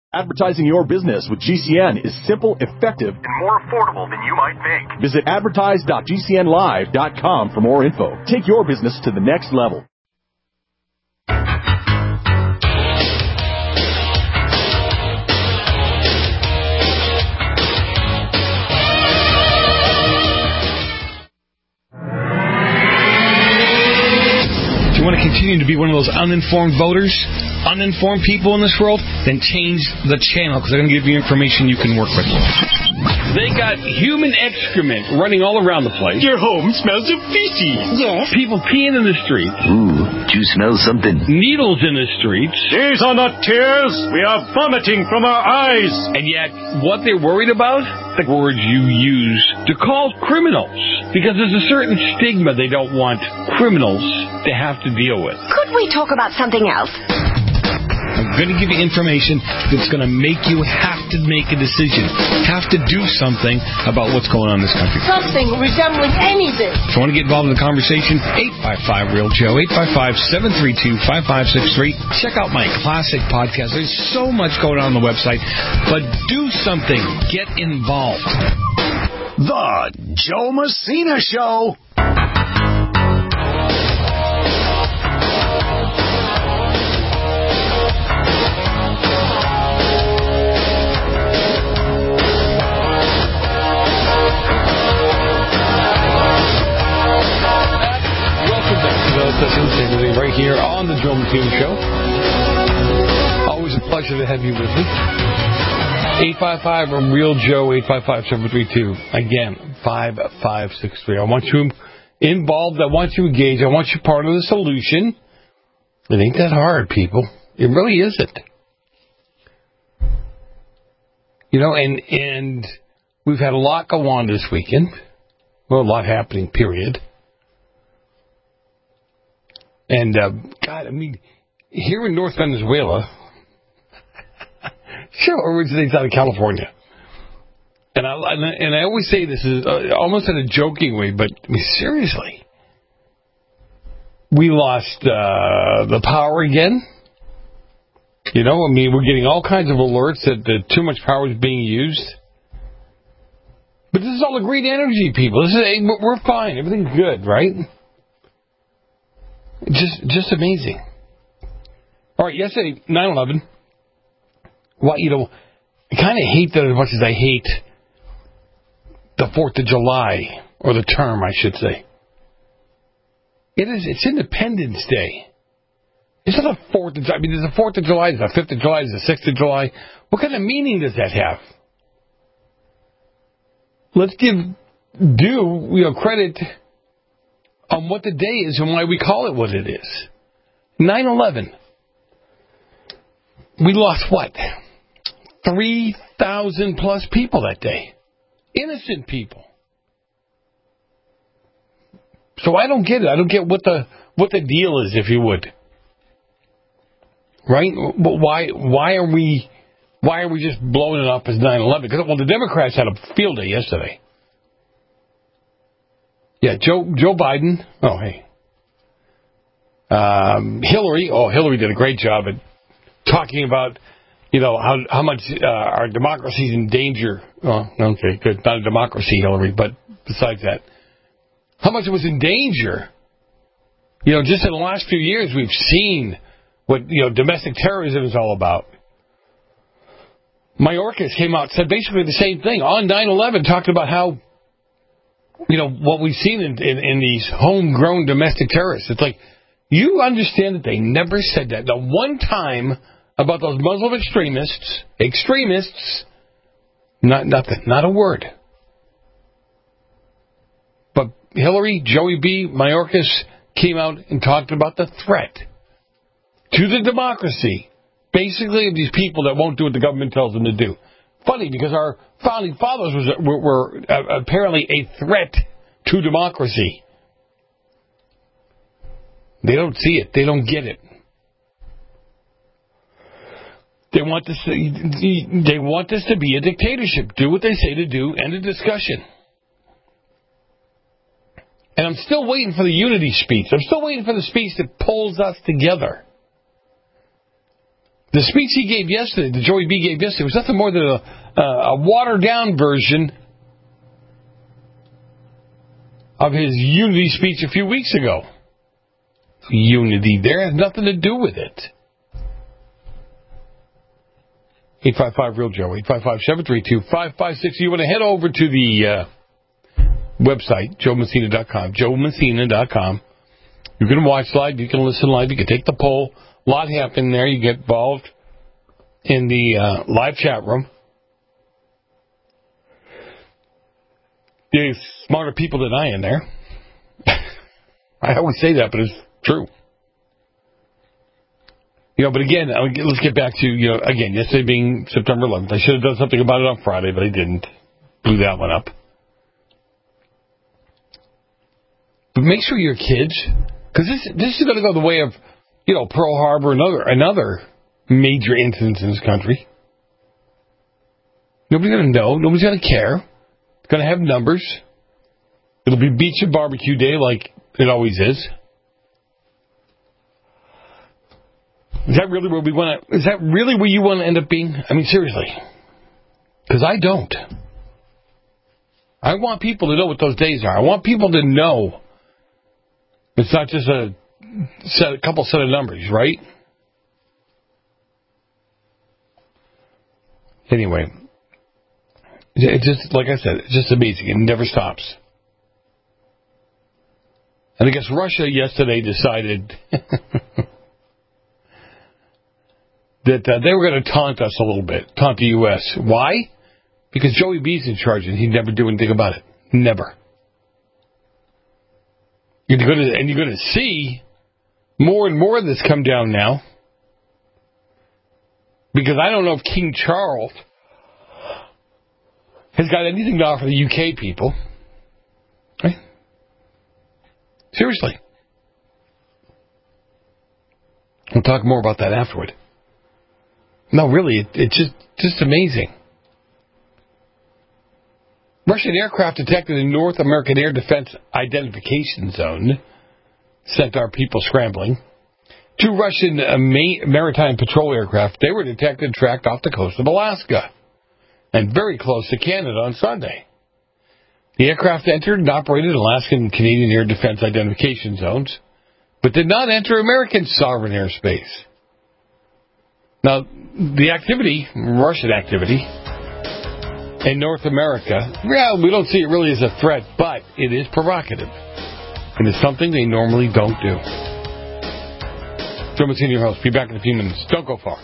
Advertising your business with GCN is simple, effective, and more affordable than you might think. Visit advertise.gcnlive.com for more info. Take your business to the next level. Do you want to continue to be one of those uninformed voters? Uninformed people in this world? Then change the channel, because they're going to give you information you can work with. They got human excrement running all around the place. Your home smells of feces. Yes. People peeing in the streets. Ooh, do you smell something? Needles in the streets. These are not tears. We are vomiting from our eyes. And yet, what they're worried about? The words you use to call criminals. Because there's a certain stigma they don't want criminals to have to deal with. Could we talk about something else? I'm going to give you information that's going to make you have to make a decision, have to do something about what's going on in this country. Something resembling anything. If you want to get involved in the conversation, 855-REAL-JOE, 855-732-5563. Check out my classic podcast. There's so much going on the website, but do something. Get involved. The Joe Messina Show. Right here on the Joe Messina Show. Always a pleasure to have you with me. 855-REAL-JOE, 855-732. Again, 5563. I want you involved. I want you engaged. I want you part of the solution. It ain't that hard, people. It really isn't. You know, and we've had a lot go on this weekend. Well, a lot happening, period. And, God, I mean, here in North Venezuela, sure originates out of California. And I always say this is almost in a joking way, but I mean, seriously. We lost the power again. You know, I mean, we're getting all kinds of alerts that too much power is being used. But this is all the green energy, people. We're fine. Everything's good, right? Just amazing. All right, yesterday, 9/11. Well, you know, I kind of hate that as much as I hate the 4th of July, or the term, I should say. It's Independence Day. It's not the 4th of July. I mean, there's the 4th of July, there's the 5th of July, there's the 6th of July. What kind of meaning does that have? Let's give due, credit on what the day is and why we call it what it is. 9/11. We lost what? 3,000 plus people that day. Innocent people. So I don't get it. I don't get what the deal is, if you would. Right? But why are we just blowing it up as 9/11? Because, well, the Democrats had a field day yesterday. Yeah, Joe Biden. Oh, hey. Hillary. Oh, Hillary did a great job at talking about, how much our democracy's in danger. Oh, okay, good. Not a democracy, Hillary, but besides that, how much it was in danger. Just in the last few years, we've seen what, domestic terrorism is all about. Mayorkas came out and said basically the same thing on 9/11, talking about how, what we've seen in these homegrown domestic terrorists. It's like, you understand that they never said that. The one time about those Muslim extremists, nothing, not a word. But Hillary, Joey B., Mayorkas came out and talked about the threat to the democracy, basically, of these people that won't do what the government tells them to do. Funny, because our founding fathers were apparently a threat to democracy. They don't see it. They don't get it. They want this to be a dictatorship. Do what they say to do, end of discussion. And I'm still waiting for the unity speech. I'm still waiting for the speech that pulls us together. The speech he gave yesterday, that Joey B gave yesterday, was nothing more than a watered-down version of his unity speech a few weeks ago. Unity there has nothing to do with it. 855-REAL-JOE, 855-732-5560. You want to head over to the website, joemessina.com, joemessina.com. You can watch live, you can listen live, you can take the poll. A lot happening there. You get involved in the live chat room. There's smarter people than I am there. I always say that, but it's true. But again, let's get back to, again, yesterday being September 11th. I should have done something about it on Friday, but I didn't. Blew that one up. But make sure your kids, because this is going to go the way of, Pearl Harbor, another major incident in this country. Nobody's going to know. Nobody's going to care. It's going to have numbers. It'll be beach and barbecue day like it always is. Is that really where we want to? Is that really where you want to end up being? I mean, seriously. Because I don't. I want people to know what those days are. I want people to know it's not just a couple set of numbers, right? Anyway, it's just, like I said, it's just amazing. It never stops. And I guess Russia yesterday decided that they were going to taunt us a little bit, taunt the U.S. Why? Because Joey B's in charge and he'd never do anything about it. Never. You're going to see more and more of this come down now. Because I don't know if King Charles has got anything to offer the UK people. Right? Seriously. We'll talk more about that afterward. No, really, it's just amazing. Russian aircraft detected in North American Air Defense Identification Zone sent our people scrambling. 2 Russian maritime patrol aircraft, they were detected and tracked off the coast of Alaska and very close to Canada on Sunday. The aircraft entered and operated Alaskan and Canadian air defense identification zones, but did not enter American sovereign airspace. Now, the activity, Russian activity, in North America, we don't see it really as a threat, but it is provocative. And it's something they normally don't do. Joe Messina, your host. Be back in a few minutes. Don't go far.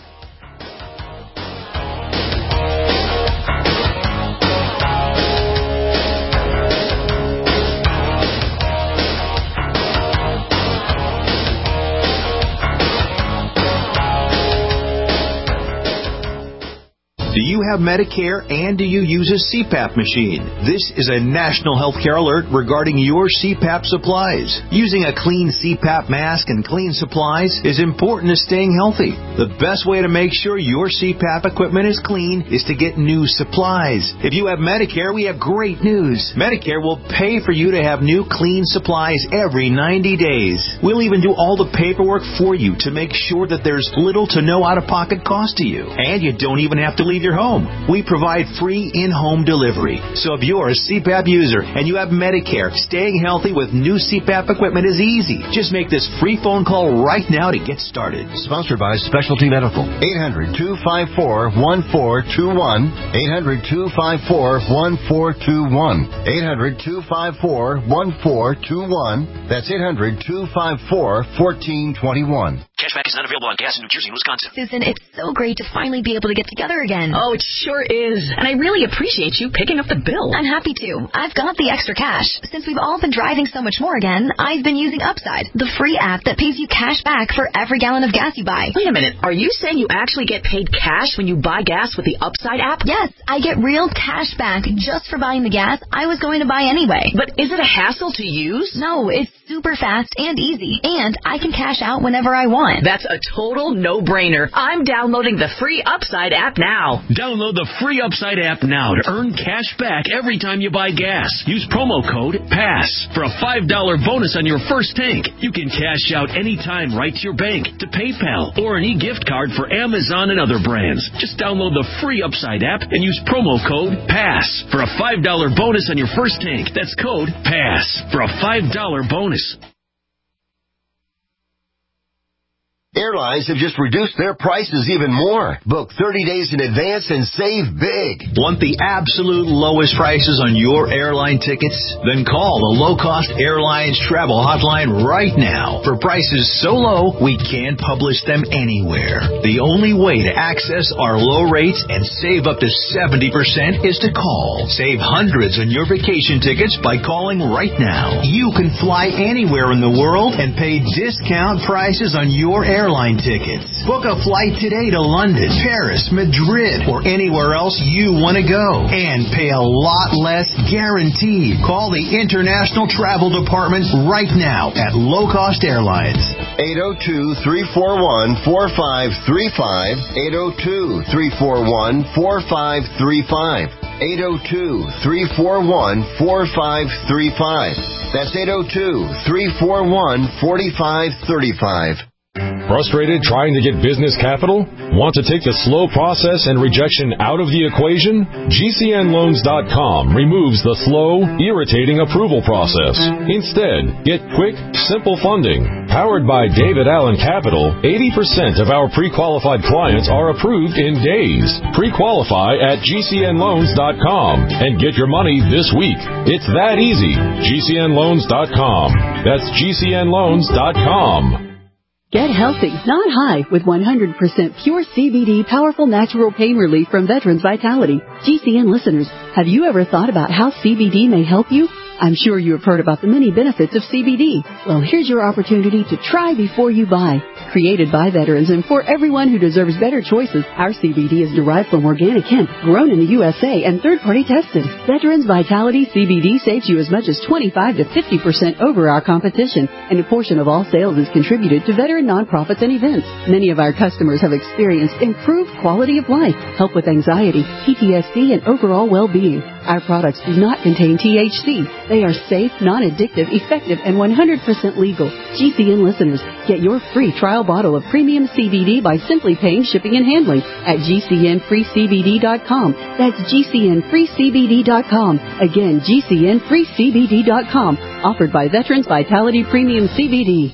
Do you have Medicare and do you use a CPAP machine? This is a national healthcare alert regarding your CPAP supplies. Using a clean CPAP mask and clean supplies is important to staying healthy. The best way to make sure your CPAP equipment is clean is to get new supplies. If you have Medicare, we have great news. Medicare will pay for you to have new clean supplies every 90 days. We'll even do all the paperwork for you to make sure that there's little to no out-of-pocket cost to you. And you don't even have to leave your home. We provide free in-home delivery. So if you're a CPAP user and you have Medicare, staying healthy with new CPAP equipment is easy. Just make this free phone call right now to get started. Sponsored by Specialty Medical. 800-254-1421. 800-254-1421. 800-254-1421. That's 800-254-1421. Cashback is not available on gas in New Jersey and Wisconsin. Susan, it's so great to finally be able to get together again. Oh, it sure is. And I really appreciate you picking up the bill. I'm happy to. I've got the extra cash. Since we've all been driving so much more again, I've been using Upside, the free app that pays you cash back for every gallon of gas you buy. Wait a minute. Are you saying you actually get paid cash when you buy gas with the Upside app? Yes, I get real cash back just for buying the gas I was going to buy anyway. But is it a hassle to use? No, it's super fast and easy, and I can cash out whenever I want. moment. That's a total no-brainer. I'm downloading the free Upside app now. Download the free Upside app now to earn cash back every time you buy gas. Use promo code PASS for a $5 bonus on your first tank. You can cash out anytime right to your bank, to PayPal, or an e-gift card for Amazon and other brands. Just download the free Upside app and use promo code PASS for a $5 bonus on your first tank. That's code PASS for a $5 bonus. Airlines have just reduced their prices even more. Book 30 days in advance and save big. Want the absolute lowest prices on your airline tickets? Then call the Low Cost Airlines Travel Hotline right now. For prices so low, we can't publish them anywhere. The only way to access our low rates and save up to 70% is to call. Save hundreds on your vacation tickets by calling right now. You can fly anywhere in the world and pay discount prices on your airline tickets. Book a flight today to London, Paris, Madrid, or anywhere else you want to go. And pay a lot less guaranteed. Call the International Travel Department right now at Low Cost Airlines. 802-341-4535. 802-341-4535. 802-341-4535. That's 802-341-4535. Frustrated trying to get business capital? Want to take the slow process and rejection out of the equation? GCNLoans.com removes the slow, irritating approval process. Instead, get quick, simple funding. Powered by David Allen Capital, 80% of our pre-qualified clients are approved in days. Pre-qualify at GCNLoans.com and get your money this week. It's that easy. GCNLoans.com. That's GCNLoans.com. Get healthy, not high, with 100% pure CBD powerful natural pain relief from Veterans Vitality. GCN listeners, have you ever thought about how CBD may help you? I'm sure you have heard about the many benefits of CBD. Well, here's your opportunity to try before you buy. Created by veterans and for everyone who deserves better choices, our CBD is derived from organic hemp, grown in the USA, and third-party tested. Veterans Vitality CBD saves you as much as 25 to 50% over our competition, and a portion of all sales is contributed to veteran nonprofits and events. Many of our customers have experienced improved quality of life, help with anxiety, PTSD, and overall well-being. Our products do not contain THC. They are safe, non-addictive, effective, and 100% legal. GCN listeners, get your free trial bottle of premium CBD by simply paying shipping and handling at GCNFreeCBD.com. That's GCNFreeCBD.com. Again, GCNFreeCBD.com. Offered by Veterans Vitality Premium CBD.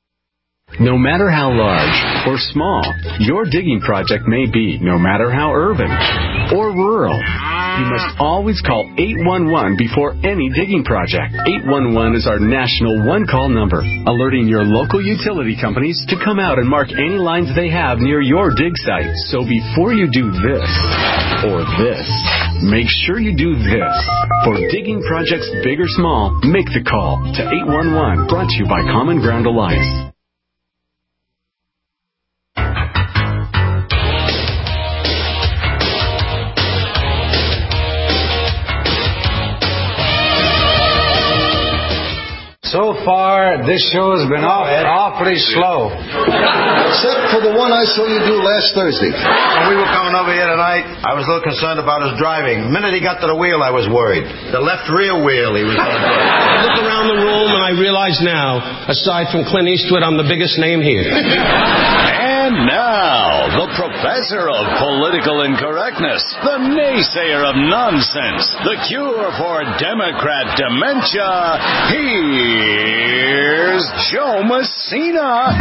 No matter how large or small your digging project may be, no matter how urban or rural, you must always call 811 before any digging project. 811 is our national one-call number, alerting your local utility companies to come out and mark any lines they have near your dig site. So before you do this or this, make sure you do this. For digging projects big or small, make the call to 811. Brought to you by Common Ground Alliance. So far, this show has been awfully slow. Except for the one I saw you do last Thursday. When we were coming over here tonight, I was a little concerned about his driving. The minute he got to the wheel, I was worried. The left rear wheel he was on. I look around the room and I realize now, aside from Clint Eastwood, I'm the biggest name here. And now, the professor of political incorrectness, the naysayer of nonsense, the cure for Democrat dementia, here's Joe Messina.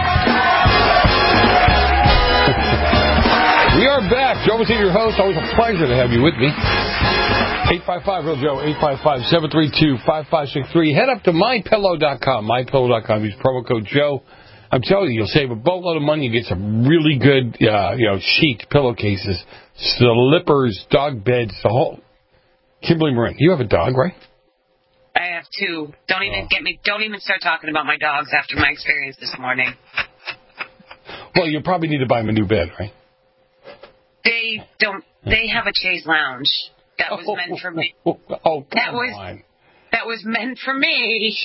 We are back. Joe Messina, your host. Always a pleasure to have you with me. 855-REAL-JOE, 855-732-5563. Head up to MyPillow.com. MyPillow.com. Use promo code Joe. I'm telling you, you'll save a boatload of money. You get some really good, sheet pillowcases, slippers, dog beds, the whole. Kimberly Marin, you have a dog, right? I have two. Don't even start talking about my dogs after my experience this morning. Well, you probably need to buy them a new bed, right? They have a chaise lounge. That was meant for me. Oh, come on. That was meant for me.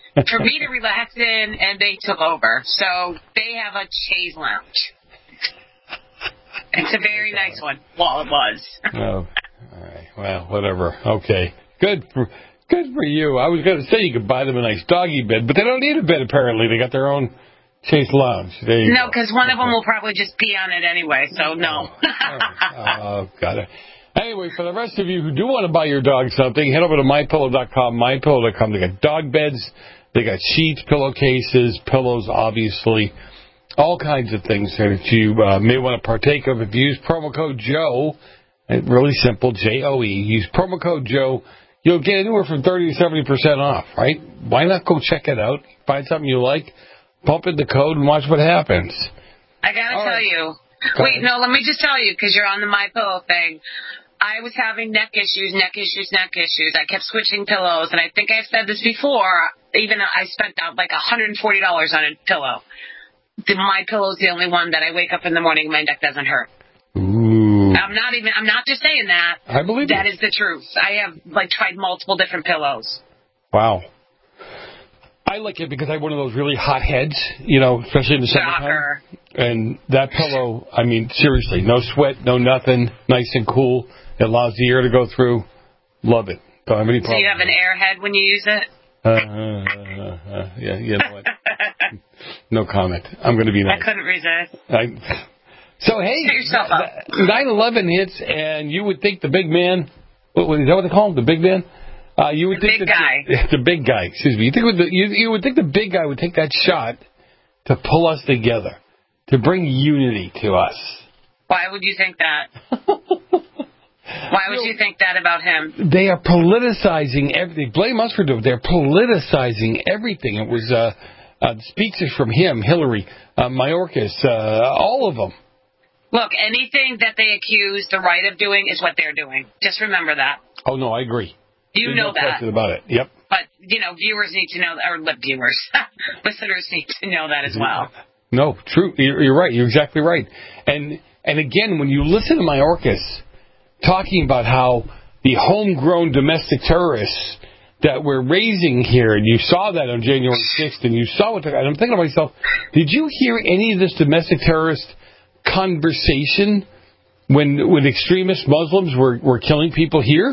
for me to relax in, and they took over. So they have a chaise lounge. It's a very nice one. Well, it was. Oh, all right. Well, whatever. Okay. Good for you. I was going to say you could buy them a nice doggy bed, but they don't need a bed, apparently. They got their own chaise lounge. No, because one of them will probably just pee on it anyway, so no. Oh, got it. Anyway, for the rest of you who do want to buy your dog something, head over to MyPillow.com. MyPillow.com. They got dog beds. They got sheets, pillowcases, pillows, obviously. All kinds of things that you may want to partake of. If you use promo code Joe, really simple, J-O-E, use promo code Joe, you'll get anywhere from 30 to 70% off, right? Why not go check it out, find something you like, pump in the code, and watch what happens. I got to tell you. Wait, no, let me just tell you, because you're on the MyPillow thing. I was having neck issues. I kept switching pillows, and I think I've said this before. Even I spent like $140 on a pillow. MyPillow's the only one that I wake up in the morning and my neck doesn't hurt. Ooh. I'm not just saying that. I believe that is the truth. I have tried multiple different pillows. Wow. I like it because I have one of those really hot heads, especially in the summertime. And that pillow, I mean, seriously, no sweat, no nothing, nice and cool. It allows the air to go through. Love it. Don't have any problem. So you have an air head when you use it? Yeah, you know what? No comment. I'm going to be nice. I couldn't resist. So, hey, 9/11 hits, and you would think the big man, is that what they call him, the big man? You would think big guy. The big guy, excuse me. You would think the big guy would take that shot to pull us together, to bring unity to us. Why would you think that? Why would you think that about him? They are politicizing everything. Blame us for doing it. They're politicizing everything. It was speeches from him, Hillary, Mayorkas, all of them. Look, anything that they accuse the right of doing is what they're doing. Just remember that. Oh, no, I agree. There's no question about it. Yep. But, viewers need to know, or viewers, listeners need to know that as well. No, true. You're right. You're exactly right. And again, when you listen to Mayorkas talking about how the homegrown domestic terrorists that we're raising here, and you saw that on January 6th, and you saw what, and I'm thinking to myself, did you hear any of this domestic terrorist conversation when extremist Muslims were killing people here?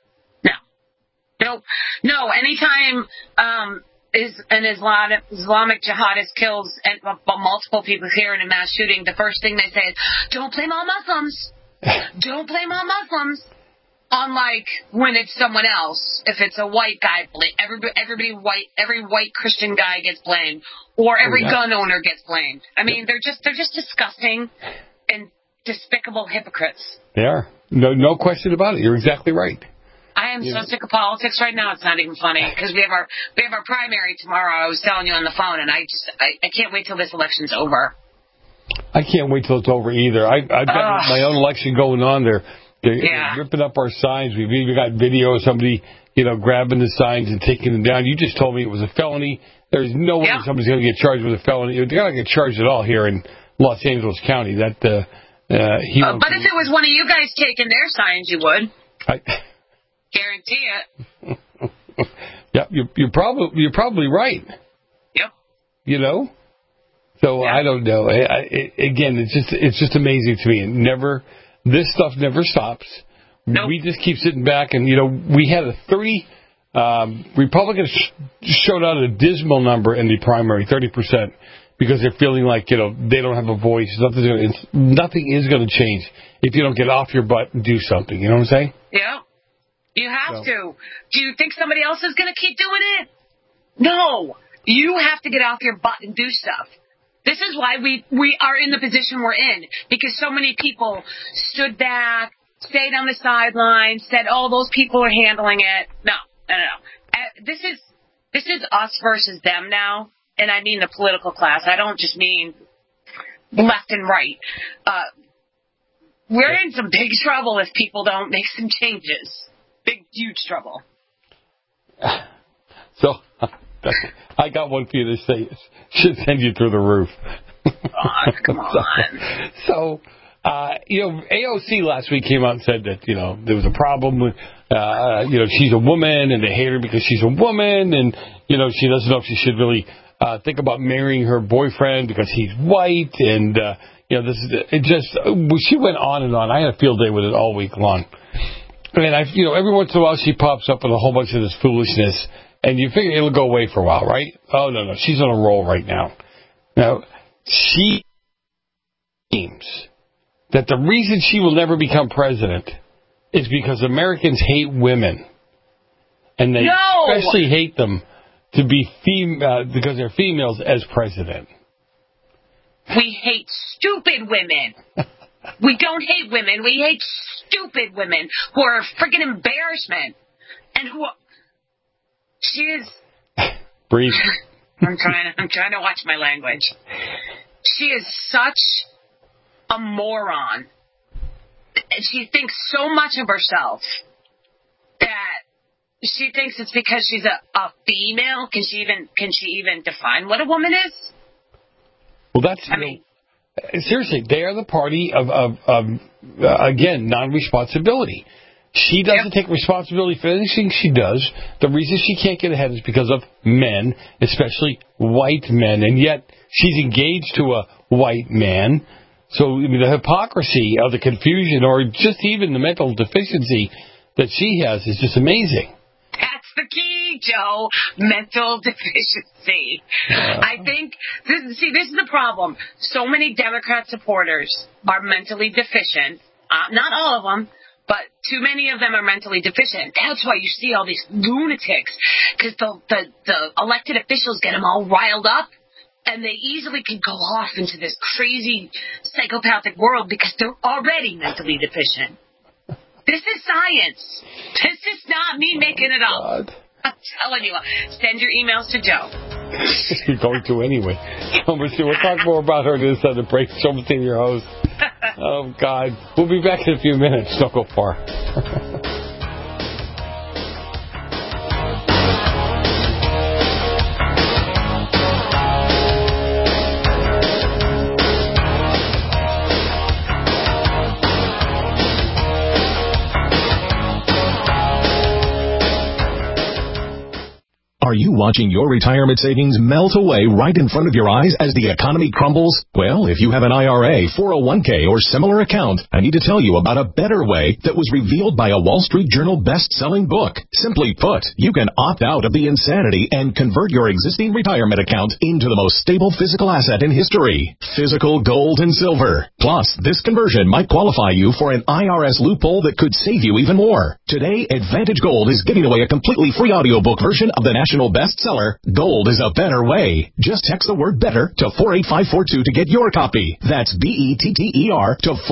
No. Anytime an Islamic jihadist kills multiple people here in a mass shooting, the first thing they say is, "Don't blame all Muslims. Don't blame all Muslims." Unlike when it's someone else, if it's a white guy, every white Christian guy gets blamed, or every gun owner gets blamed. I mean, they're just disgusting and despicable hypocrites. They are. No question about it. You're exactly right. I am so sick of politics right now. It's not even funny because we have our primary tomorrow. I was telling you on the phone, and I can't wait till this election's over. I can't wait till it's over either. I've got my own election going on there. They're ripping up our signs. We've even got video of somebody, grabbing the signs and taking them down. You just told me it was a felony. There's no way somebody's going to get charged with a felony. They're not going to get charged at all here in Los Angeles County. But if it was one of you guys taking their signs, you would. Guarantee it. Yeah, you're probably right. Yep. So I don't know. Again, it's just amazing to me. This stuff never stops. Nope. We just keep sitting back, and we had a 30 Republicans showed out a dismal number in the primary, 30%, because they're feeling like they don't have a voice. Nothing is going to change if you don't get off your butt and do something. You know what I'm saying? Yeah. You have to. Do you think somebody else is going to keep doing it? No. You have to get off your butt and do stuff. This is why we are in the position we're in, because so many people stood back, stayed on the sidelines, said, "Oh, those people are handling it." No. This is us versus them now, and I mean the political class. I don't just mean left and right. We're in some big trouble if people don't make some changes. Big, huge trouble. So, I got one for you to say. Should send you through the roof. Oh, come on. So, AOC last week came out and said that, there was a problem with, she's a woman and they hate her because she's a woman and, she doesn't know if she should really think about marrying her boyfriend because he's white and, she went on and on. I had a field day with it all week long. And every once in a while she pops up with a whole bunch of this foolishness and you figure it'll go away for a while, right? Oh, no, she's on a roll right now. Now, she seems that the reason she will never become president is because Americans hate women. And they especially hate them to be because they're females as president. We hate stupid women. We don't hate women. We hate stupid women who are a freaking embarrassment. And who... She is... Breathe. I'm trying to watch my language. She is such a moron. She thinks so much of herself that she thinks it's because she's a female. Can she even define what a woman is? Well, seriously, they are the party of again, non-responsibility. She doesn't take responsibility for anything she does. The reason she can't get ahead is because of men, especially white men, and yet she's engaged to a white man. So the hypocrisy of the confusion or just even the mental deficiency that she has is just amazing. That's the key, Joe. Mental deficiency. I think, this is the problem. So many Democrat supporters are mentally deficient. Not all of them, but too many of them are mentally deficient. That's why you see all these lunatics, because the elected officials get them all riled up, and they easily can go off into this crazy psychopathic world because they're already mentally deficient. This is science. This is not me making it up. God. I'm telling you. Send your emails to Joe. You're going to anyway. We'll talk more about her this on the break. Show me your host. Oh, God. We'll be back in a few minutes. Don't go far. Are you watching your retirement savings melt away right in front of your eyes as the economy crumbles? Well, if you have an IRA, 401k, or similar account, I need to tell you about a better way that was revealed by a Wall Street Journal best-selling book. Simply put, you can opt out of the insanity and convert your existing retirement account into the most stable physical asset in history, physical gold and silver. Plus, this conversion might qualify you for an IRS loophole that could save you even more. Today, Advantage Gold is giving away a completely free audiobook version of the national bestseller, Gold is a Better Way. Just text the word BETTER to 48542 to get your copy. That's BETTER to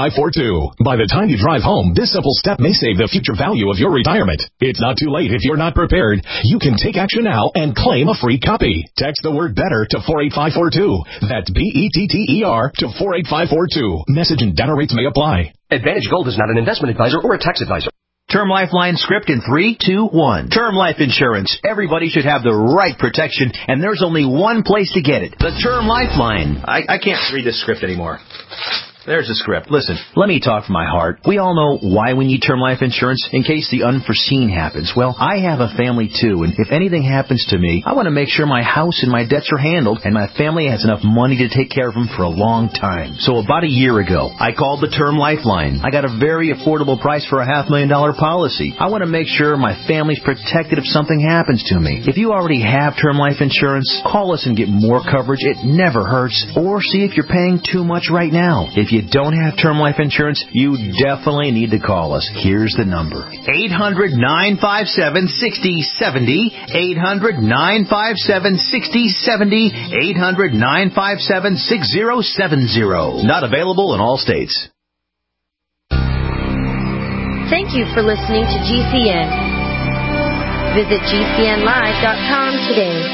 48542. By the time you drive home, this simple step may save the future value of your retirement. It's not too late if you're not prepared. You can take action now and claim a free copy. Text the word BETTER to 48542. That's BETTER to 48542. Message and data rates may apply. Advantage Gold is not an investment advisor or a tax advisor. Term Lifeline script in 3, 2, 1. Term life insurance. Everybody should have the right protection, and there's only one place to get it. The Term Lifeline. I can't read this script anymore. There's the script. Listen, let me talk from my heart. We all know why we need term life insurance, in case the unforeseen happens. Well, I have a family too, and if anything happens to me, I want to make sure my house and my debts are handled, and my family has enough money to take care of them for a long time. So about a year ago, I called the Term Lifeline. I got a very affordable price for a $500,000 policy. I want to make sure my family's protected if something happens to me. If you already have term life insurance, call us and get more coverage. It never hurts. Or see if you're paying too much right now. If you don't have term life insurance, you definitely need to call us. Here's the number. 800-957-6070. 800-957-6070. 800-957-6070. Not available in all states. Thank you for listening to GCN. Visit GCNlive.com today.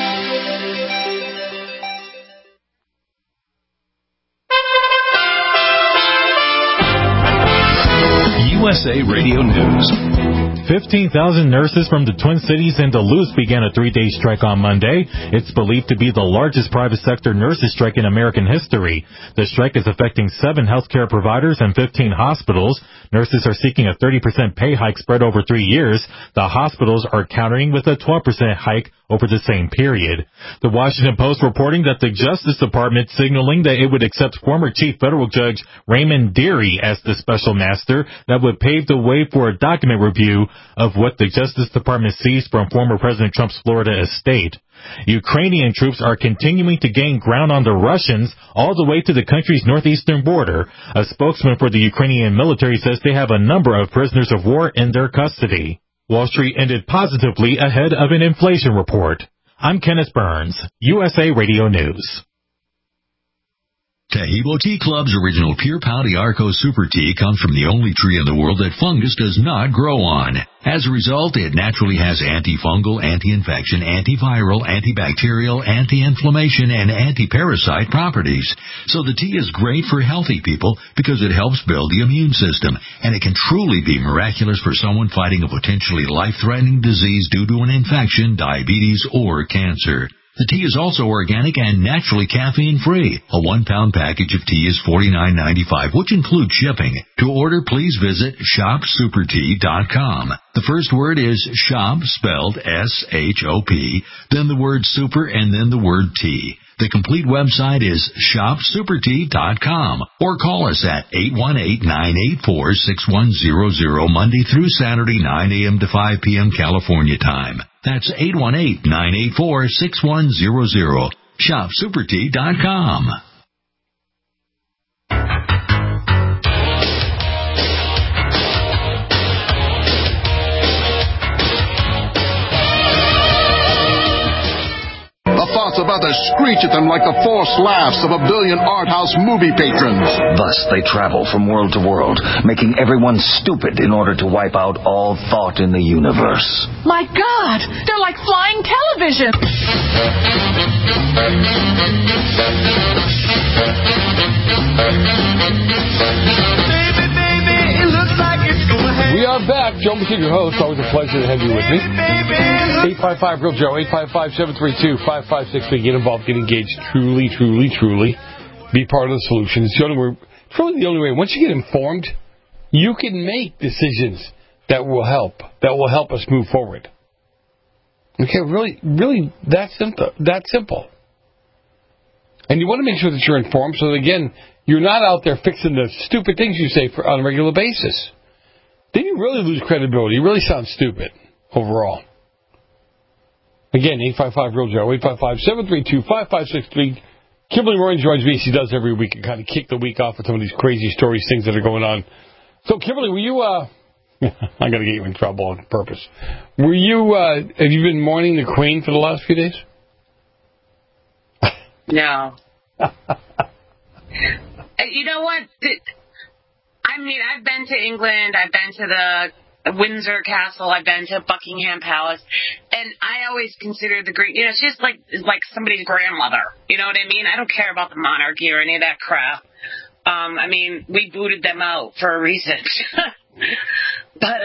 USA Radio News. 15,000 nurses from the Twin Cities and Duluth began a 3-day strike on Monday. It's believed to be the largest private sector nurses strike in American history. The strike is affecting 7 healthcare providers and 15 hospitals. Nurses are seeking a 30% pay hike spread over 3 years. The hospitals are countering with a 12% hike over the same period. The Washington Post reporting that the Justice Department signaling that it would accept former Chief Federal Judge Raymond Dearie as the special master that would pave the way for a document review of what the Justice Department seized from former President Trump's Florida estate. Ukrainian troops are continuing to gain ground on the Russians all the way to the country's northeastern border. A spokesman for the Ukrainian military says they have a number of prisoners of war in their custody. Wall Street ended positively ahead of an inflation report. I'm Kenneth Burns, USA Radio News. Taheebo Tea Club's original Pure Pouty Arco Super Tea comes from the only tree in the world that fungus does not grow on. As a result, it naturally has antifungal, anti-infection, antiviral, antibacterial, anti-inflammation, and anti-parasite properties. So the tea is great for healthy people because it helps build the immune system, and it can truly be miraculous for someone fighting a potentially life-threatening disease due to an infection, diabetes, or cancer. The tea is also organic and naturally caffeine-free. A 1-pound package of tea is $49.95, which includes shipping. To order, please visit shopsupertea.com. The first word is shop, spelled S-H-O-P, then the word super, and then the word tea. The complete website is shopsupertea.com, or call us at 818-984-6100 Monday through Saturday, 9 a.m. to 5 p.m. California time. That's 818-984-6100. shopsupertea.com. Thoughts about to screech at them like the forced laughs of a billion art house movie patrons. Thus they travel from world to world, making everyone stupid in order to wipe out all thought in the universe. My God, they're like flying television. We are back. Joe McKean, your host. Always a pleasure to have you with me. 855-REAL-JOE, 855-732-5563. Get involved, get engaged. Truly, truly, truly be part of the solution. It's truly the only way. Once you get informed, you can make decisions that will help us move forward. Okay, really that simple. And you want to make sure that you're informed so that, again, you're not out there fixing the stupid things you say on a regular basis. Then you really lose credibility. You really sound stupid overall. Again, 855-REAL-JOE, 855-732-5563. Kimberly Roy joins me. She does every week and kind of kick the week off with some of these crazy stories, things that are going on. So, Kimberly, were you, I'm going to get you in trouble on purpose. Were you, have you been mourning the Queen for the last few days? No. You know what? I mean, I've been to England, I've been to the Windsor Castle, I've been to Buckingham Palace, and I always consider the Queen, she's like somebody's grandmother. You know what I mean? I don't care about the monarchy or any of that crap. I mean, we booted them out for a reason. But,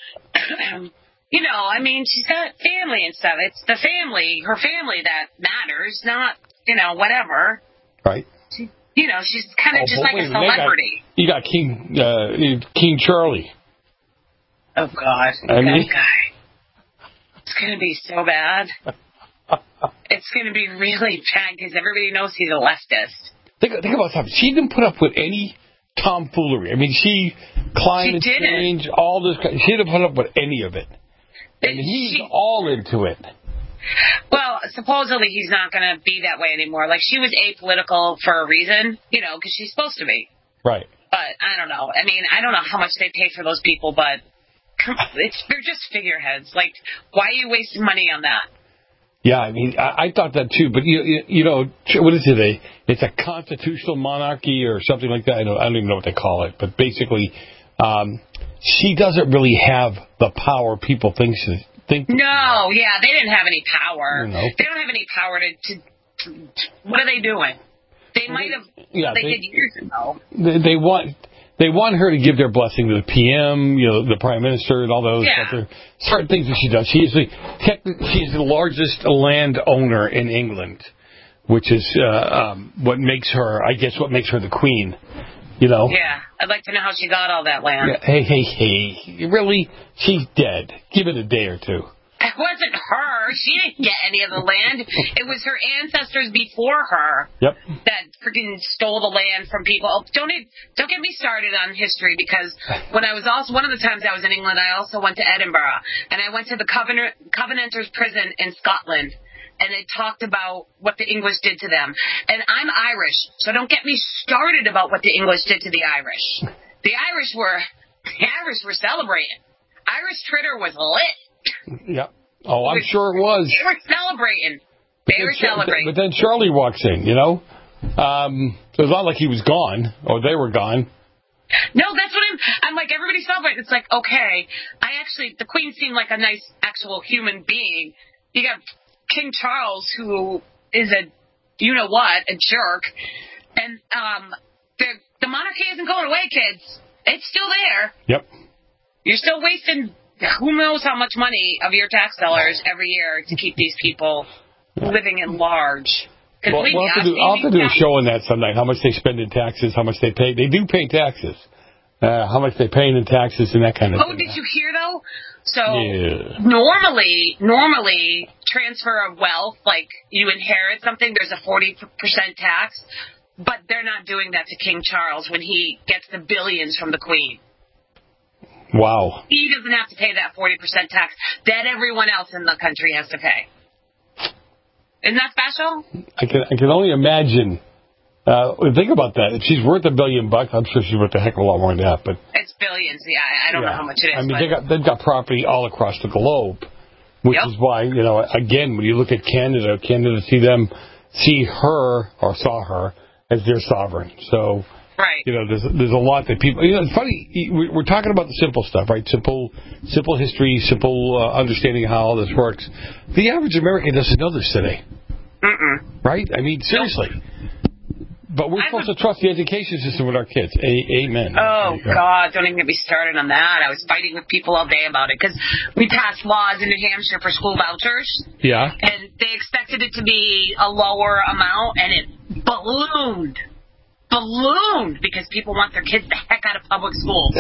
I mean, she's got family and stuff. It's her family that matters, not, whatever. Right. She's kind of just like a celebrity. You got King Charlie. Oh, God. That guy. It's going to be so bad. It's going to be really bad because everybody knows he's a leftist. Think about something. She didn't put up with any tomfoolery. I mean, climate change, all this. She didn't put up with any of it. And he's all into it. Well, supposedly he's not going to be that way anymore. Like, she was apolitical for a reason, because she's supposed to be. Right. But I don't know. I mean, I don't know how much they pay for those people, but they're just figureheads. Like, why are you wasting money on that? Yeah, I mean, I thought that too. But, what is it? It's a constitutional monarchy or something like that. I don't even know what they call it. But basically, she doesn't really have the power people think. No, yeah, they didn't have any power. No. They don't have any power to what are they doing? They might have, they did years ago. They want they want her to give their blessing to the PM, the Prime Minister, and all those certain things that she does. She's the largest landowner in England, which is what makes her the queen. Yeah, I'd like to know how she got all that land. Yeah, hey, really? She's dead. Give it a day or two. It wasn't her. She didn't get any of the land. It was her ancestors before her that freaking stole the land from people. Oh, don't get me started on history, because when I was one of the times I was in England, I also went to Edinburgh, and I went to the Covenanters prison in Scotland, and they talked about what the English did to them. And I'm Irish, so don't get me started about what the English did to the Irish. The Irish were celebrating. Irish Twitter was lit. Yeah. Oh, I'm sure it was. They were celebrating. But then Charlie walks in, so it's not like he was gone or they were gone. No, that's what I'm like, everybody's celebrating. It's like, okay, the Queen seemed like a nice, actual human being. You got King Charles, who is a jerk. And the monarchy isn't going away, kids. It's still there. Yep. You're still wasting who knows how much money of your tax dollars every year to keep these people living in large. I'll have to do a show on that some night, how much they spend in taxes, how much they pay. They do pay taxes. How much they pay in taxes and that kind of thing. Oh, did you hear, though? So normally transfer of wealth, like you inherit something, there's a 40% tax, but they're not doing that to King Charles when he gets the billions from the Queen. Wow. He doesn't have to pay that 40% tax that everyone else in the country has to pay. Isn't that special? I can only imagine. Think about that. If she's worth $1 billion, I'm sure she's worth a heck of a lot more than that. But it's billions. Yeah, I don't know how much it is. I mean, they've got property all across the globe, which is why, again, when you look at Canada saw her as their sovereign. So. Right. There's a lot that people. It's funny. We're talking about the simple stuff, right? Simple history, simple understanding of how all this works. The average American doesn't know this today. Right? I mean, seriously. But we're supposed to trust the education system with our kids. Amen. Oh, God, don't even get me started on that. I was fighting with people all day about it because we passed laws in New Hampshire for school vouchers. Yeah. And they expected it to be a lower amount, and it ballooned because people want their kids the heck out of public schools.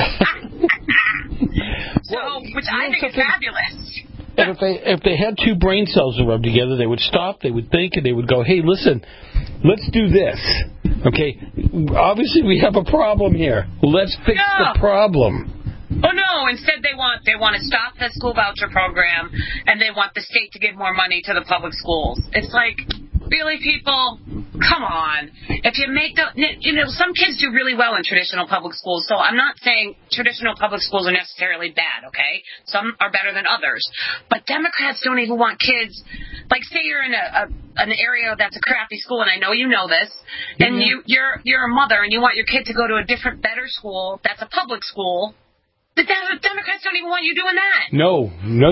Which I think is fabulous. And if they had two brain cells to rub together, they would stop, they would think, and they would go, hey, listen, let's do this. Okay, obviously we have a problem here. Let's fix the problem. Oh, no, instead they want to stop the school voucher program, and they want the state to give more money to the public schools. It's like, really, people? Come on. If you make some kids do really well in traditional public schools, so I'm not saying traditional public schools are necessarily bad, okay? Some are better than others. But Democrats don't even want kids, like say you're in an area that's a crappy school, and I know you know this, and you're a mother and you want your kid to go to a different, better school that's a public school. The Democrats don't even want you doing that. No.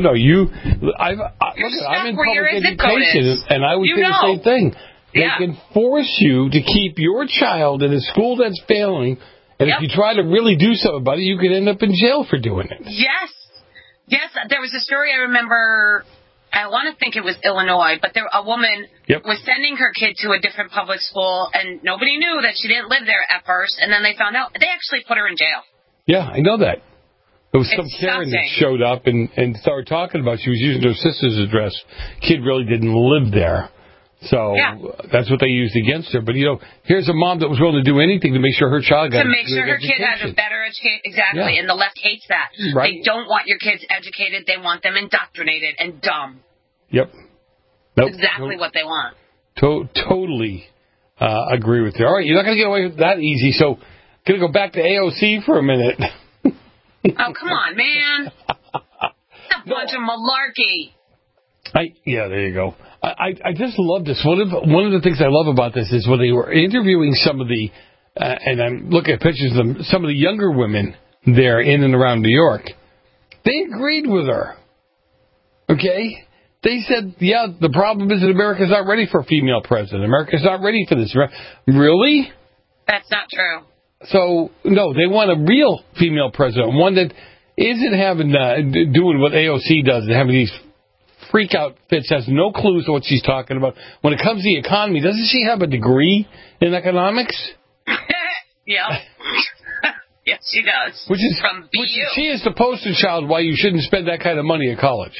I'm in public education, and I would say the same thing. They can force you to keep your child in a school that's failing, and if you try to really do something about it, you could end up in jail for doing it. Yes. There was a story I remember. I want to think it was Illinois, but a woman was sending her kid to a different public school, and nobody knew that she didn't live there at first, and then they found out. They actually put her in jail. Yeah, I know that. There was some Karen that showed up and started talking about she was using her sister's address. Kid really didn't live there. So that's what they used against her. But, here's a mom that was willing to do anything to make sure her child got to make sure her kid has a better education. Exactly. Yeah. And the left hates that. Right. They don't want your kids educated. They want them indoctrinated and dumb. Yep. Nope. Exactly what they want. Totally agree with you. All right, you're not going to get away with that easy. So, going to go back to AOC for a minute. Oh, come on, man. It's a bunch of malarkey. There you go. I just love this. One of the things I love about this is when they were interviewing some of the, and I'm looking at pictures of them, some of the younger women there in and around New York, they agreed with her. Okay? They said, the problem is that America's not ready for a female president. America's not ready for this. Really? That's not true. So, no, they want a real female president, one that isn't doing what AOC does and having these freak out fits, has no clues to what she's talking about. When it comes to the economy, doesn't she have a degree in economics? Yeah. Yes, she does. Which she is the poster child why you shouldn't spend that kind of money at college.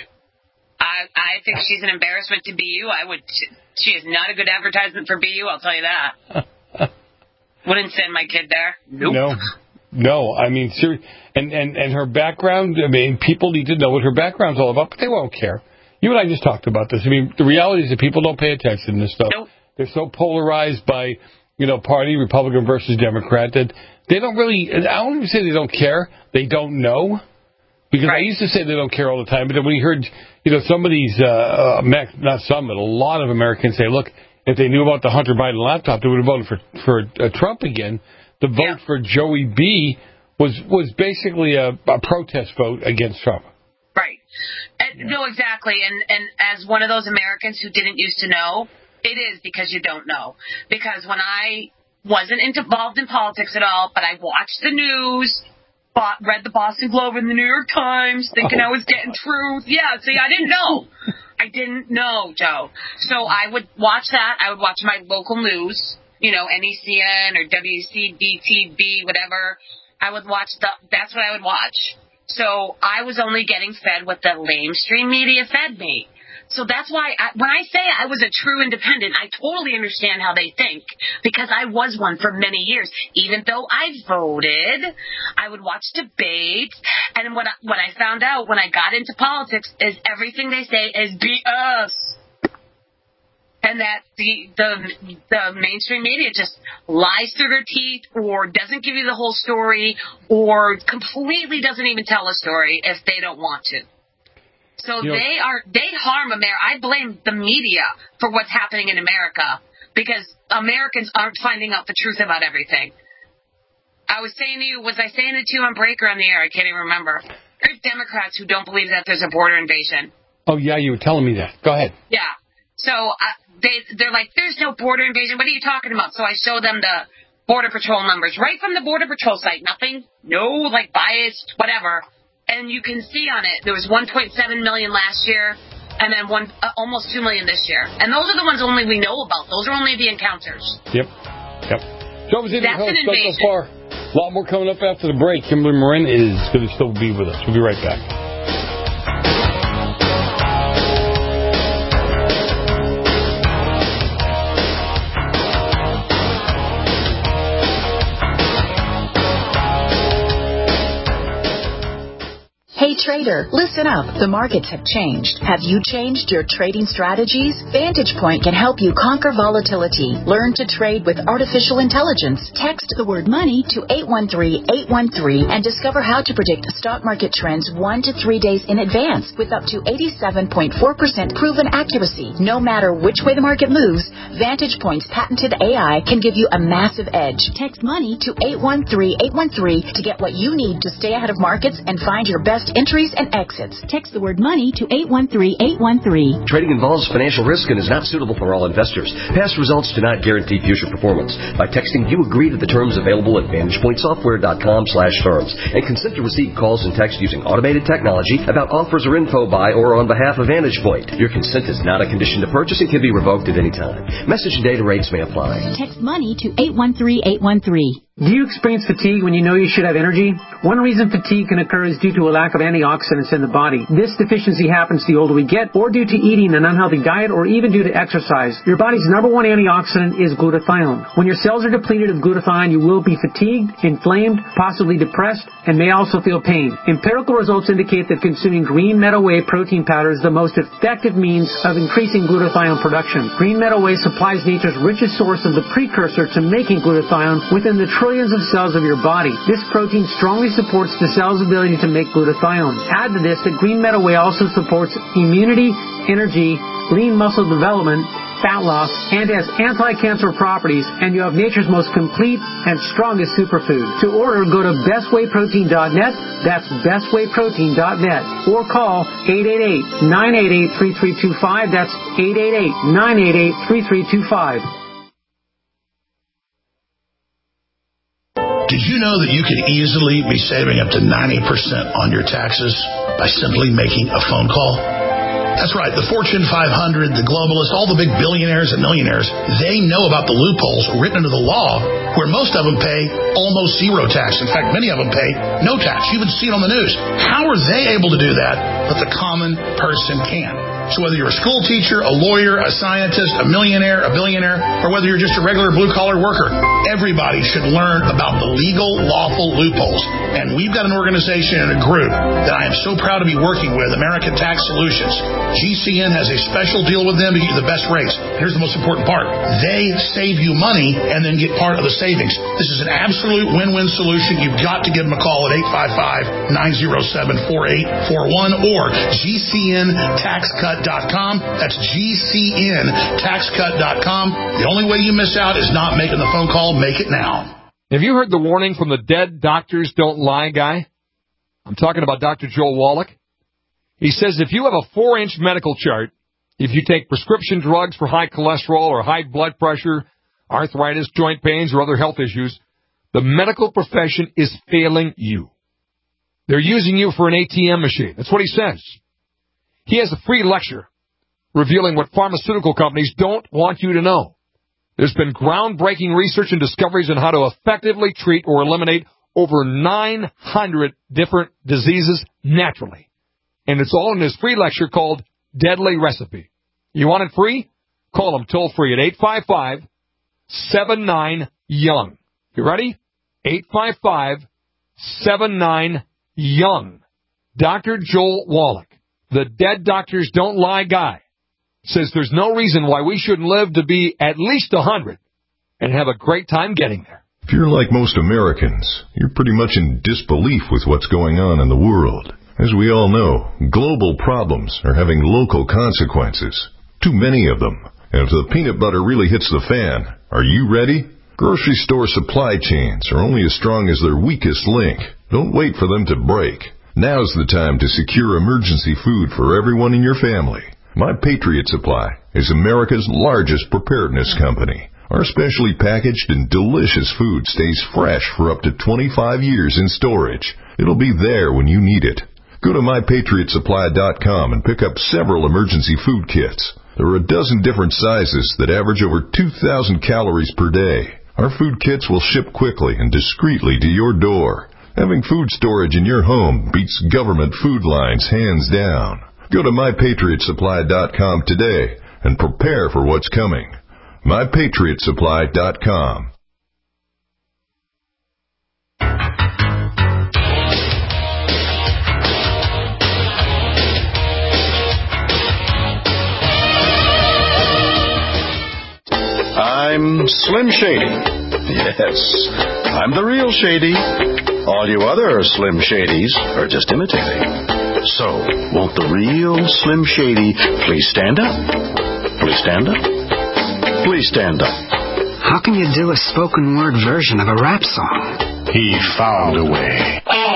I think she's an embarrassment to BU. She is not a good advertisement for BU, I'll tell you that. Wouldn't send my kid there. Nope. No. I mean, and her background, I mean, people need to know what her background's all about, but they won't care. You and I just talked about this. I mean, the reality is that people don't pay attention to this stuff. Nope. They're so polarized by, party, Republican versus Democrat, that they don't really, I don't even say they don't care. They don't know. Because I used to say they don't care all the time, but then when you heard, some of these, not some, but a lot of Americans say, look, if they knew about the Hunter Biden laptop, they would have voted for Trump again. The vote for Joey B. was basically a protest vote against Trump. Right. No, exactly. And as one of those Americans who didn't used to know, it is because you don't know. Because when I wasn't involved in politics at all, but I watched the news, read the Boston Globe and the New York Times, thinking I was getting truth. Yeah, see, I didn't know. I didn't know, Joe. So I would watch that. I would watch my local news, NECN or WCBTV, whatever. I would watch that's what I would watch. So I was only getting fed what the lamestream media fed me. So that's why when I say I was a true independent, I totally understand how they think, because I was one for many years. Even though I voted, I would watch debates, and what I found out when I got into politics is everything they say is BS. And that the mainstream media just lies through their teeth, or doesn't give you the whole story, or completely doesn't even tell a story if they don't want to. So they harm America. I blame the media for what's happening in America, because Americans aren't finding out the truth about everything. Was I saying it to you on break or on the air? I can't even remember. There's Democrats who don't believe that there's a border invasion. Oh, yeah, you were telling me that. Go ahead. Yeah. So they're like, there's no border invasion. What are you talking about? So I show them the Border Patrol numbers right from the Border Patrol site. Nothing, no biased, whatever. And you can see on it, there was 1.7 million last year, and then almost 2 million this year. And those are the ones only we know about. Those are only the encounters. Yep. Joe was in the host so far. A lot more coming up after the break. Kimberly Morin is going to still be with us. We'll be right back. Hey trader, listen up. The markets have changed. Have you changed your trading strategies? Vantage Point can help you conquer volatility. Learn to trade with artificial intelligence. Text the word money to 813-813 and discover how to predict stock market trends 1 to 3 days in advance with up to 87.4% proven accuracy. No matter which way the market moves, Vantage Point's patented AI can give you a massive edge. Text money to 813-813 to get what you need to stay ahead of markets and find your best entries and exits. Text the word money to 813-813. Trading involves financial risk and is not suitable for all investors. Past results do not guarantee future performance. By texting, you agree to the terms available at VantagePointSoftware.com/terms and consent to receive calls and text using automated technology about offers or info by or on behalf of Vantage Point. Your consent is not a condition to purchase and can be revoked at any time. Message and data rates may apply. Text money to 813-813. Do you experience fatigue when you know you should have energy? One reason fatigue can occur is due to a lack of antioxidants in the body. This deficiency happens the older we get, or due to eating an unhealthy diet, or even due to exercise. Your body's number one antioxidant is glutathione. When your cells are depleted of glutathione, you will be fatigued, inflamed, possibly depressed, and may also feel pain. Empirical results indicate that consuming green meadow whey protein powder is the most effective means of increasing glutathione production. Green meadow whey supplies nature's richest source of the precursor to making glutathione within the trillions of cells of your body. This protein strongly supports the cell's ability to make glutathione. Add to this that green meadow whey also supports immunity, energy, lean muscle development, fat loss, and has anti-cancer properties, and you have nature's most complete and strongest superfood. To order, go to bestwayprotein.net. That's bestwayprotein.net. Or call 888-988-3325. That's 888-988-3325. Did you know that you could easily be saving up to 90% on your taxes by simply making a phone call? That's right. The Fortune 500, the globalists, all the big billionaires and millionaires, they know about the loopholes written into the law where most of them pay almost zero tax. In fact, many of them pay no tax. You even see it on the news. How are they able to do that, but the common person can? So whether you're a school teacher, a lawyer, a scientist, a millionaire, a billionaire, or whether you're just a regular blue-collar worker, everybody should learn about the legal, lawful loopholes. And we've got an organization and a group that I am so proud to be working with, American Tax Solutions. GCN has a special deal with them to get you the best rates. Here's the most important part. They save you money and then get part of the savings. This is an absolute win-win solution. You've got to give them a call at 855-907-4841 or GCNTaxCut.com. That's GCNTaxCut.com. The only way you miss out is not making the phone call. Make it now. Have you heard the warning from the Dead Doctors Don't Lie guy? I'm talking about Dr. Joel Wallach. He says if you have a 4-inch medical chart, if you take prescription drugs for high cholesterol or high blood pressure, arthritis, joint pains, or other health issues, the medical profession is failing you. They're using you for an ATM machine. That's what he says. He has a free lecture revealing what pharmaceutical companies don't want you to know. There's been groundbreaking research and discoveries on how to effectively treat or eliminate over 900 different diseases naturally. And it's all in his free lecture called Deadly Recipe. You want it free? Call him toll-free at 855-79-YOUNG. You ready? 855-79-YOUNG. Dr. Joel Wallach, the Dead Doctors Don't Lie guy, says there's no reason why we shouldn't live to be at least 100 and have a great time getting there. If you're like most Americans, you're pretty much in disbelief with what's going on in the world. As we all know, global problems are having local consequences. Too many of them. And if the peanut butter really hits the fan, are you ready? Grocery store supply chains are only as strong as their weakest link. Don't wait for them to break. Now's the time to secure emergency food for everyone in your family. My Patriot Supply is America's largest preparedness company. Our specially packaged and delicious food stays fresh for up to 25 years in storage. It'll be there when you need it. Go to MyPatriotSupply.com and pick up several emergency food kits. There are a dozen different sizes that average over 2,000 calories per day. Our food kits will ship quickly and discreetly to your door. Having food storage in your home beats government food lines hands down. Go to MyPatriotSupply.com today and prepare for what's coming. MyPatriotSupply.com. I'm Slim Shady. Yes, I'm the real Shady. All you other Slim Shadys are just imitating. So, won't the real Slim Shady please stand up? Please stand up? Please stand up. How can you do a spoken word version of a rap song? He found a way.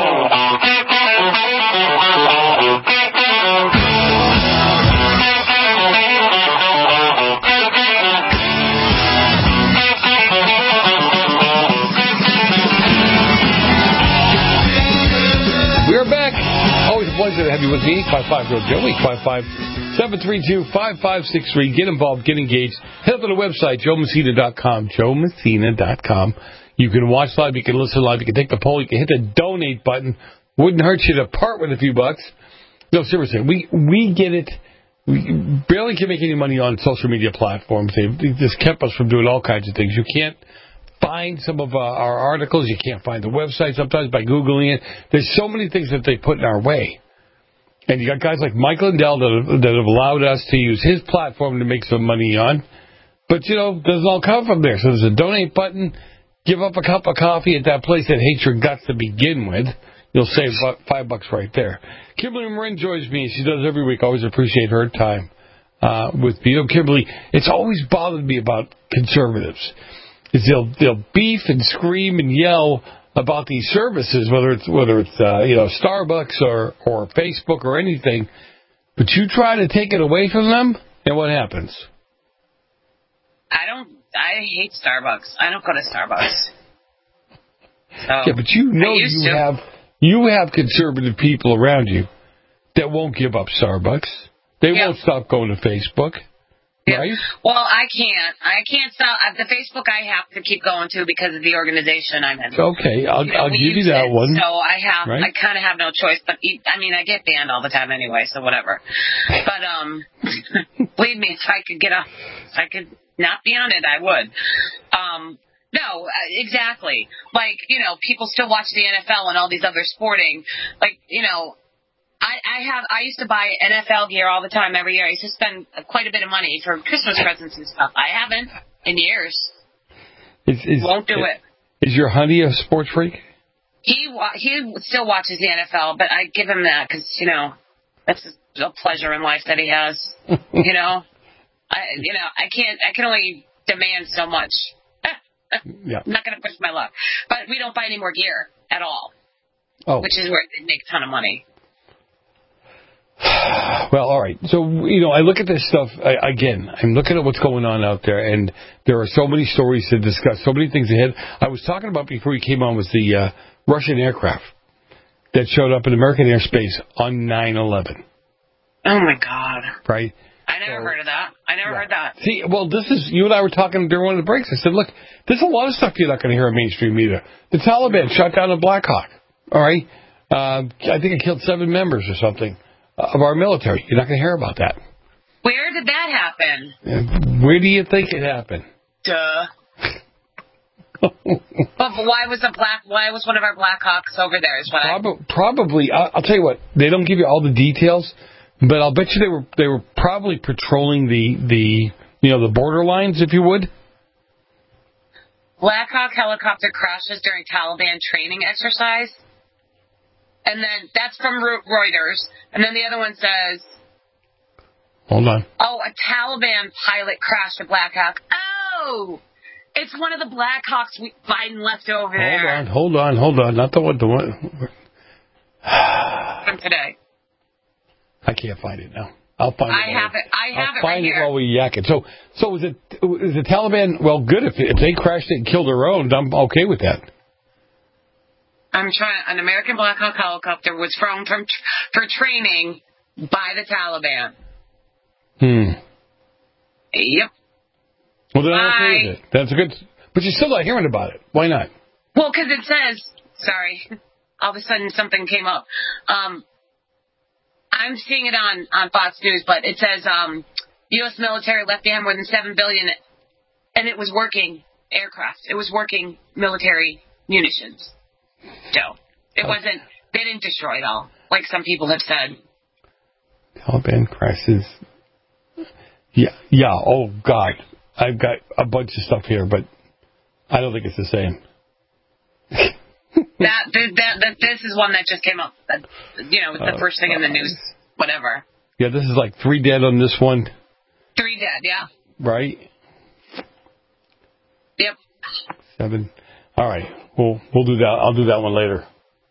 Pleasure to have you with me, 55-Joey, 55732-5563. Get involved, get engaged. Head up to the website, joemessina.com, joemessina.com. You can watch live, you can listen live, you can take the poll, you can hit the donate button. Wouldn't hurt you to part with a few bucks. No, seriously, we get it. We barely can make any money on social media platforms. They just kept us from doing all kinds of things. You can't find some of our articles. You can't find the website sometimes by Googling it. There's so many things that they put in our way. And you got guys like Mike Lindell that have allowed us to use his platform to make some money on. But, it doesn't all come from there. So there's a donate button. Give up a cup of coffee at that place that hates your guts to begin with. You'll save $5 right there. Kimberly Marin joins me. She does every week. Always appreciate her time with me. Kimberly, it's always bothered me about conservatives. Is they'll beef and scream and yell about these services, whether it's Starbucks or Facebook or anything, but you try to take it away from them, and what happens? I hate Starbucks. I don't go to Starbucks. So, yeah, but you have conservative people around you that won't give up Starbucks. They won't stop going to Facebook. Yeah. Right? Well, I can't stop. The Facebook I have to keep going to because of the organization I'm in. Okay, I'll give you that one. So I kind of have no choice. But I get banned all the time anyway, so whatever. But believe me, if I could not be on it, I would. No, exactly. Like, people still watch the NFL and all these other sporting. Like, I used to buy NFL gear all the time every year. I used to spend quite a bit of money for Christmas presents and stuff. I haven't in years. Won't do it. Is your honey a sports freak? He still watches the NFL, but I give him that because, that's a pleasure in life that he has. I can only demand so much. Yeah. I'm not going to push my luck. But we don't buy any more gear at all. Oh. Which is where they make a ton of money. Well, all right. So, I look at this stuff, again, I'm looking at what's going on out there, and there are so many stories to discuss, so many things ahead. I was talking about before you came on was the Russian aircraft that showed up in American airspace on 9/11. Oh, my God. Right? I never heard of that. I never heard that. See, well, this is, you and I were talking during one of the breaks. I said, look, there's a lot of stuff you're not going to hear on mainstream media. The Taliban shot down a Black Hawk, all right? I think it killed 7 members or something of our military. You're not going to hear about that. Where did that happen? Where do you think it happened? Duh. But why was one of our Black Hawks over there? Is what probably. I'll tell you what. They don't give you all the details, but I'll bet you they were probably patrolling the border lines, if you would. Black Hawk helicopter crashes during Taliban training exercise. And then that's from Reuters. And then the other one says, hold on. Oh, a Taliban pilot crashed a Black Hawk. Oh, it's one of the Black Hawks Biden left over there. Hold on. Not the one. From today. I can't find it now. I'll find it. I have it right here. While we yak it. So is the Taliban? Well, good if they crashed it and killed their own. I'm okay with that. An American Black Hawk helicopter was flown for training by the Taliban. Yep. Well, then I'm okay with it. That's a good. But you're still not hearing about it. Why not? Well, because it says. Sorry, all of a sudden something came up. I'm seeing it on Fox News, but it says U.S. military left behind more than $7 billion, and it was working aircraft. It was working military munitions. So it wasn't. They didn't destroy it all, like some people have said. Taliban crashes. Yeah. Oh God, I've got a bunch of stuff here, but I don't think it's the same. This is one that just came up. It's the first thing in the news. Whatever. Yeah, this is like 3 dead on this one. 3 dead. Yeah. Right. Yep. 7. All right. We'll do that. I'll do that one later.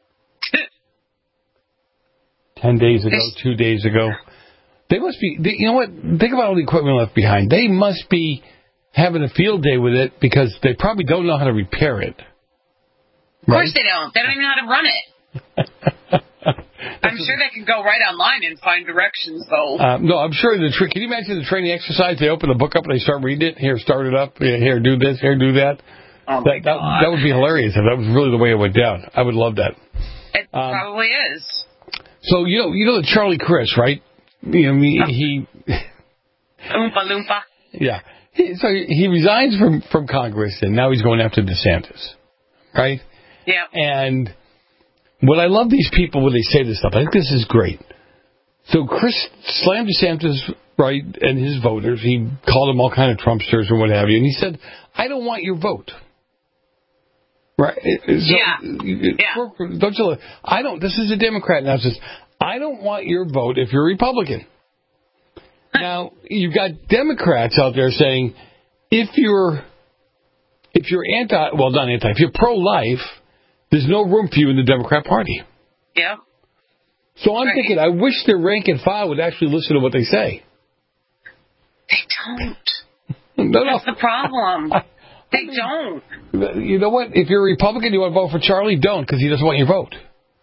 10 days ago, 2 days ago. They must be, you know what? Think about all the equipment left behind. They must be having a field day with it because they probably don't know how to repair it. Of course they don't. They don't even know how to run it. I'm sure they can go right online and find directions, though. No, I'm sure can you imagine the training exercise? They open the book up and they start reading it. Here, start it up. Here, do this. Here, do that. Oh my God. That would be hilarious if that was really the way it went down. I would love that. It probably is. So you know the Charlie Crist, right? He Oompa Loompa. Yeah. So he resigns from Congress and now he's going after DeSantis, right? Yeah. And what I love these people when they say this stuff, I think this is great. So Chris slammed DeSantis, right, and his voters. He called them all kind of Trumpsters or what have you, and he said, "I don't want your vote." Right? So, don't you? I don't. This is a Democrat now. Says, "I don't want your vote if you're a Republican." Now you've got Democrats out there saying, if you're if you're pro-life, there's no room for you in the Democrat Party. Yeah. So I'm thinking, I wish their rank and file would actually listen to what they say. They don't. That's the problem. They don't. You know what? If you're a Republican, you want to vote for Charlie, don't, because he doesn't want your vote.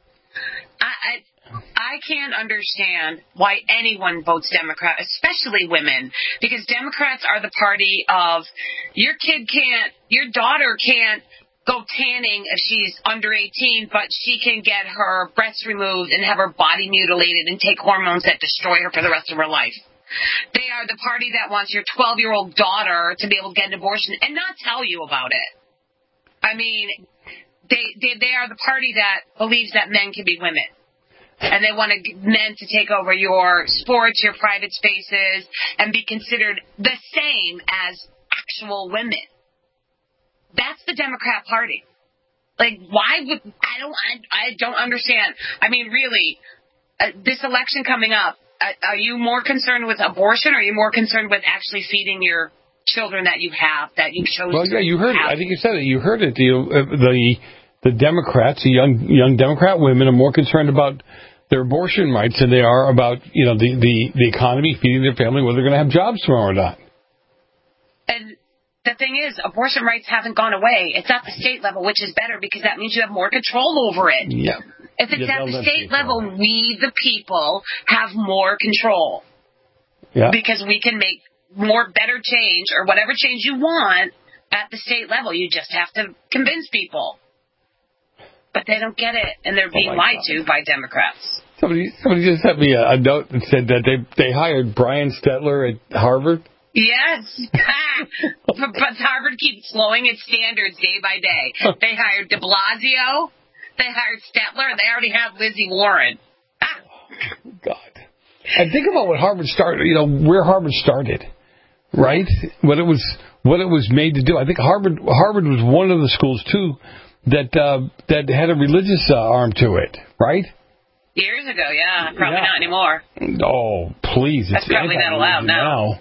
I can't understand why anyone votes Democrat, especially women, because Democrats are the party of your daughter can't go tanning if she's under 18, but she can get her breasts removed and have her body mutilated and take hormones that destroy her for the rest of her life. They are the party that wants your 12-year-old daughter to be able to get an abortion and not tell you about it. I mean, they are the party that believes that men can be women. And they want men to take over your sports, your private spaces, and be considered the same as actual women. That's the Democrat Party. Like, why would I don't understand. I mean, really, this election coming up, are you more concerned with abortion, or are you more concerned with actually feeding your children that you have, that you chose? Well, yeah, you heard it. I think you said it. You heard it. The Democrats, the young Democrat women, are more concerned about their abortion rights than they are about, the economy, feeding their family, whether they're going to have jobs tomorrow or not. And the thing is, abortion rights haven't gone away. It's at the state level, which is better because that means you have more control over it. Yeah. If it's at the state level, we, the people, have more control. Yeah. Because we can make better change, or whatever change you want, at the state level. You just have to convince people. But they don't get it, and they're being lied to by Democrats. Somebody just sent me a note and said that they hired Brian Stetler at Harvard. Yes. But Harvard keeps slowing its standards day by day. They hired de Blasio. They hired Stetler. And they already have Lizzie Warren. God. And think about what Harvard started, where Harvard started, right? What it was made to do. I think Harvard was one of the schools, too, that had a religious arm to it, right? Years ago, yeah. Probably not anymore. Oh, please. That's probably not allowed now.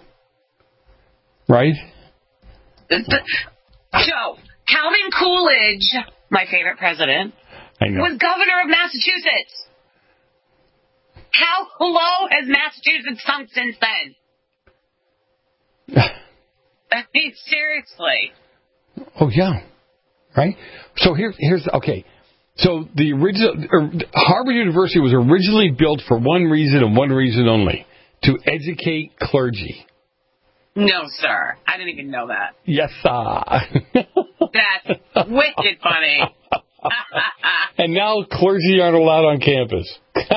Right? So, Calvin Coolidge, my favorite president, was governor of Massachusetts. How low has Massachusetts sunk since then? I mean, seriously. Oh, yeah. Right? So here's okay. So the original Harvard University was originally built for one reason and one reason only: to educate clergy. No, sir. I didn't even know that. Yes, sir. That's wicked funny. And now clergy aren't allowed on campus.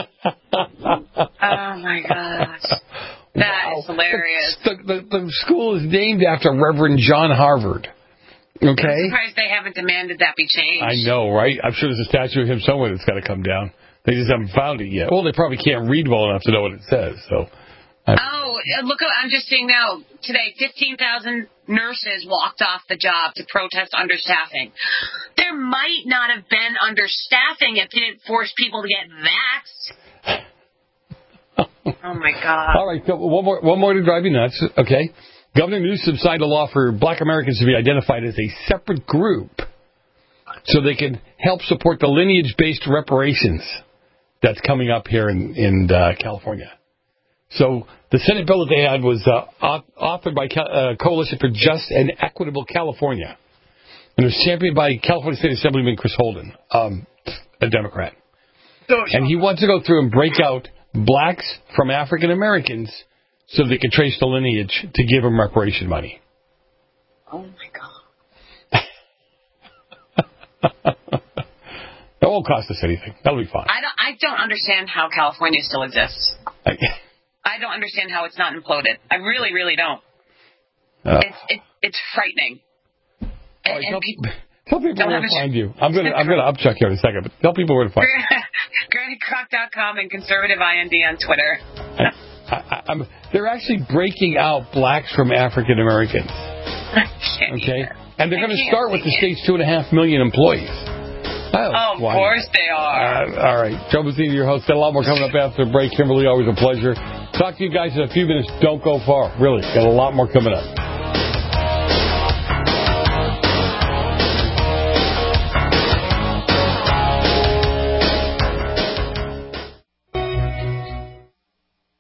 Oh my gosh. That is hilarious. The school is named after Reverend John Harvard. Okay. I'm surprised they haven't demanded that be changed. I know, right? I'm sure there's a statue of him somewhere that's got to come down. They just haven't found it yet. Well, they probably can't read well enough to know what it says. So. Look! I'm just seeing now today, 15,000 nurses walked off the job to protest understaffing. There might not have been understaffing if you didn't force people to get vaxxed. Oh my God! All right, so one more to drive you nuts. Okay. Governor Newsom signed a law for Black Americans to be identified as a separate group so they can help support the lineage-based reparations that's coming up here in California. So the Senate bill that they had was authored by Coalition for Just and Equitable California. And it was championed by California State Assemblyman Chris Holden, a Democrat. And he wants to go through and break out blacks from African Americans so they can trace the lineage to give them reparation money. Oh, my God. That won't cost us anything. That'll be fine. I don't understand how California still exists. I don't understand how it's not imploded. I really, really don't. It's frightening. Tell people where to find you. I'm gonna upchuck you in a second, but tell people where to find you. GrannyCroc.com and Conservative IND on Twitter. They're actually breaking out blacks from African Americans. Okay? And they're going to start with the state's 2.5 million employees. Of course they are. All right. Joe Mazzini, your host. Got a lot more coming up after the break. Kimberly, always a pleasure. Talk to you guys in a few minutes. Don't go far. Really. Got a lot more coming up.